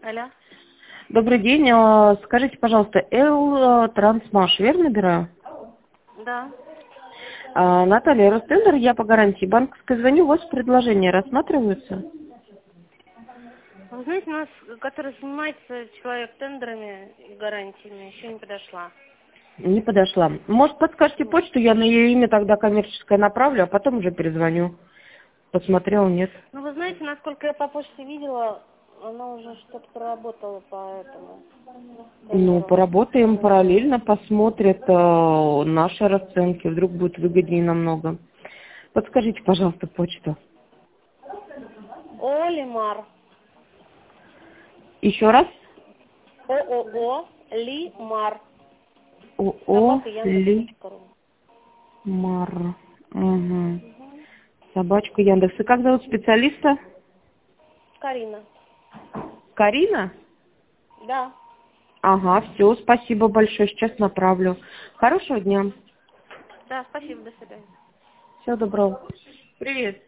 Алло. Добрый день. Скажите, пожалуйста, Трансмаш, верно набираю? Да. Наталья Ростендер, я по гарантии банковской звоню. У вас предложения рассматриваются? Вы знаете, у нас, который занимается человек тендерами и гарантиями, еще не подошла. Не подошла. Может, подскажете почту, я на ее имя тогда коммерческое направлю, а потом уже перезвоню. Посмотрел, нет. Ну, вы знаете, насколько я по почте видела, она уже что-то проработала по этому Ну, тендеру. поработаем параллельно, посмотрят наши расценки, вдруг будет выгоднее намного. Подскажите, пожалуйста, почту. Олимар. Еще раз. ООО Лимар. ООО Собака Яндекс.ру. Мар. Угу. Собачка Яндекс. И как зовут специалиста? Карина. Карина? Да. Ага, все, спасибо большое, сейчас направлю. Хорошего дня. Да, спасибо, до свидания. Всего доброго. Привет.